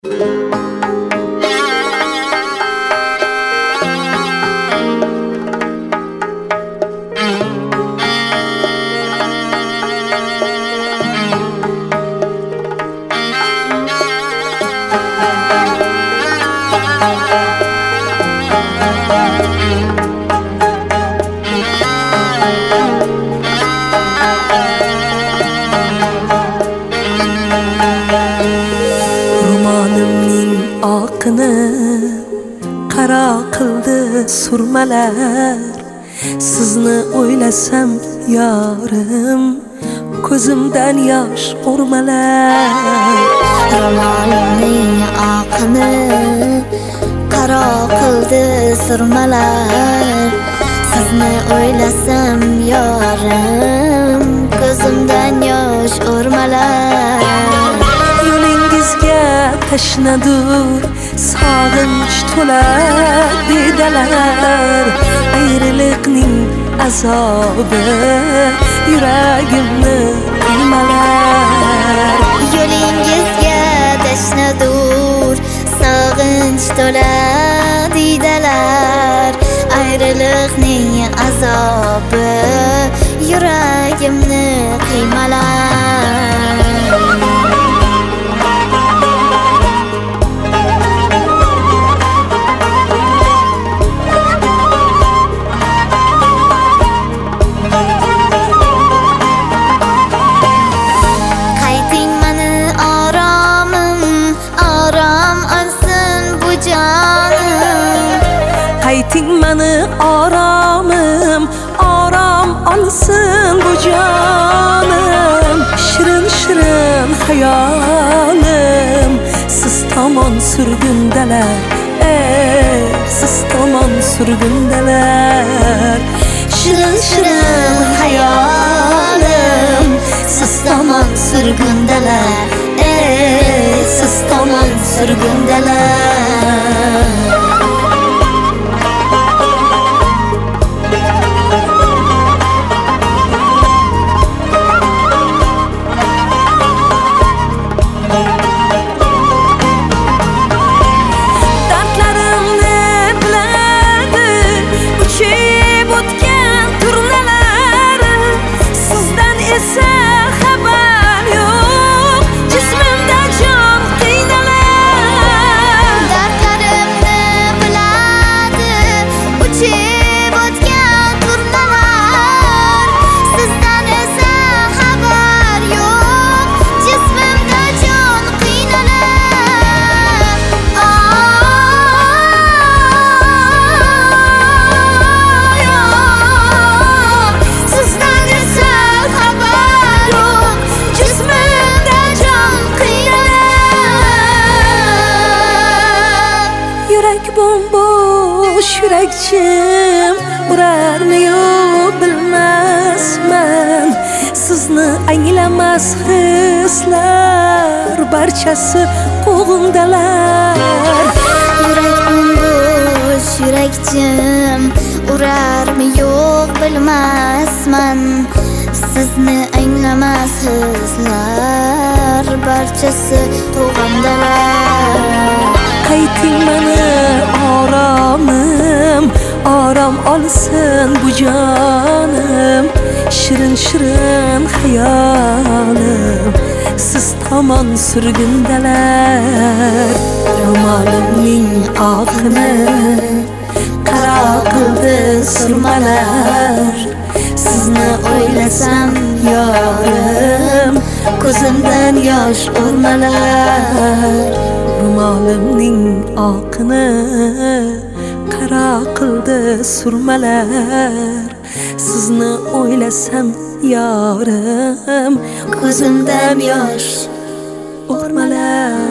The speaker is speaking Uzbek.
Romanımning oqini qaro qildi surmalar. Sizni o'ylasam yorim, ko'zimdan yosh o'rmalar. Romanimning oqini qaro qildi surmalar. Sizni o'ylasam yorim, ko'zimdan yosh o'rmalar. Yo'lingizga tashnadur sog'inch to'lar dedalar. Ayriliqning azobi yuragimni qiymalar. Yo'lingizga tashnadur sog'inch to'lar dedalar. Ayriliqning azobi yuragimni qiymalar. Qayting mani oromim, orom olsin bu jonim. Shirin shirin hayolim siz tomon surgundalar. Siz tomon surgundalar. Shirin shirin hayolim siz tomon surgundalar. Siz tomon surgundalar. Bomboş yürekçim urarmı bilmezmen. Sizni anglamas hislar barchasi qo'g'imdalar. Yürek bomboş yürekçim urarmı yo'q bilmasman. Sizni anglamas hislar barchasi qo'g'imdalar. Qayting mani oromim, orom olsin bu jonim. Shirin shirin hayolim siz tomon surgundalar. Romanimning oqini qaro qildi surmalar. Sizni o'ylasam yorim, ko'zimdan yosh o'rmalar. Romanimning oqini qaro qildi surmalar. Sizni o'ylasam yorim, ko'zimdan yosh o'rmalar.